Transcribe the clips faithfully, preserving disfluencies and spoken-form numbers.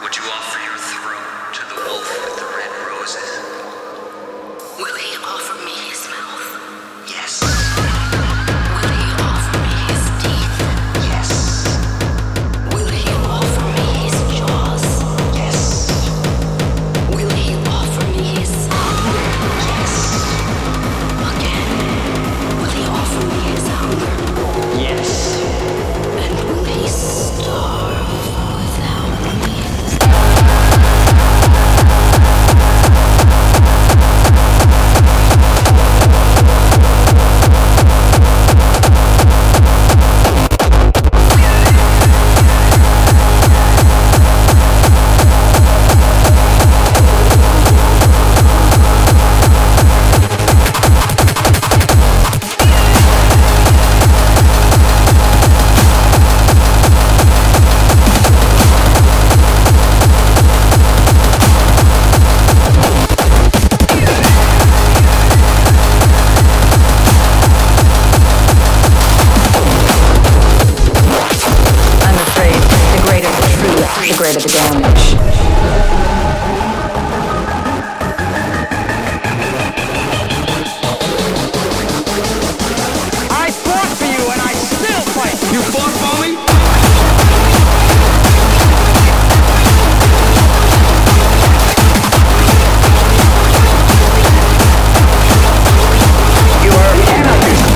Would you offer your throat to the wolf with the red roses? Will he offer me his mouth? Yes. Will he offer me his teeth? Yes. Will he offer me his jaws? Yes. Will he offer me his hunger? Yes. Again, will he offer me his hunger? Yes. And will he starve without me? The greater the damage. I fought for you and I still fight. You fought for me? You are anarchist.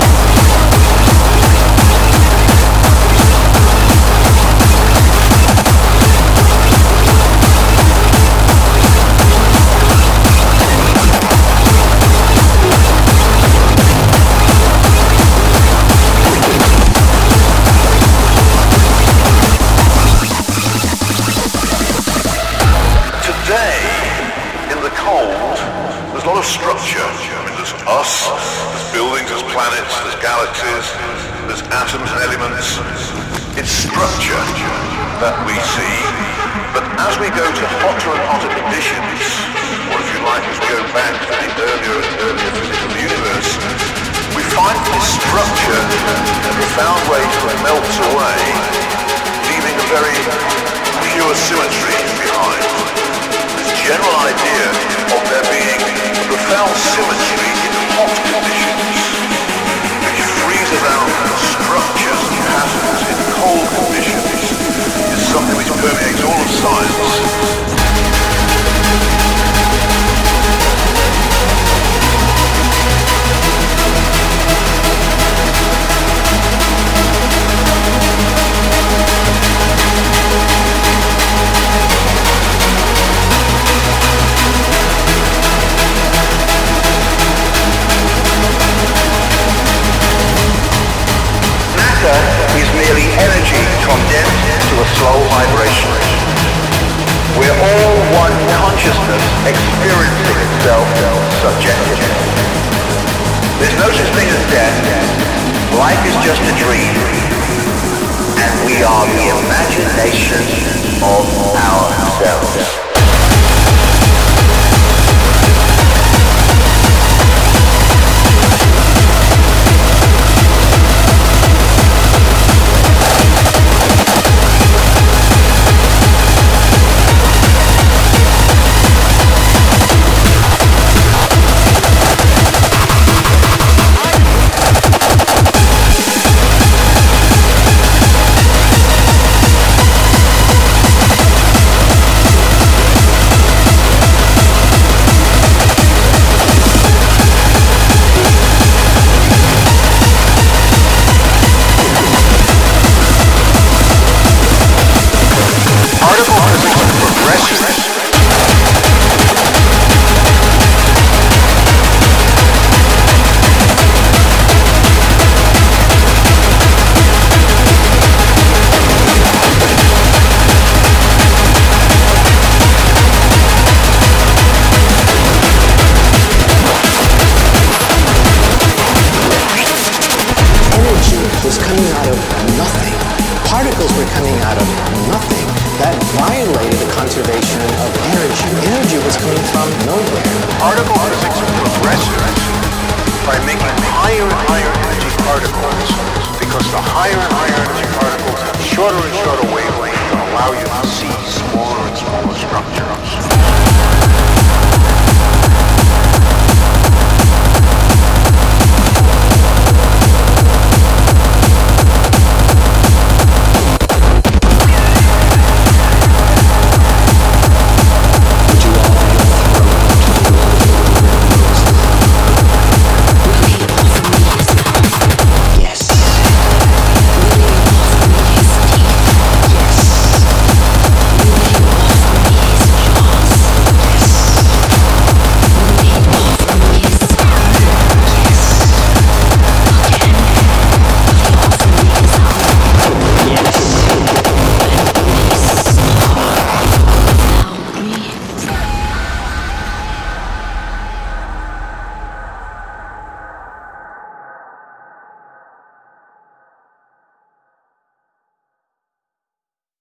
Today, in the cold, there's a lot of structure. I mean, there's us, there's buildings, there's planets, there's galaxies, there's atoms and elements. It's structure that we see. But as we go to hotter and hotter conditions, or if you like, as we go back to the earlier and earlier physical universe, we find this structure in a profound way sort of melts away, leaving a very pure symmetry behind. General idea of there being a profound symmetry in hot conditions, which freezes out structures and patterns in cold conditions, is something which permeates all of science. Is merely energy condensed to a slow vibration. We're all one consciousness experiencing itself subjectively. There's no such thing as death. Life is just a dream. And we are the imagination of ourselves. Because the higher and higher energy particles have shorter and shorter wavelengths that allow you to see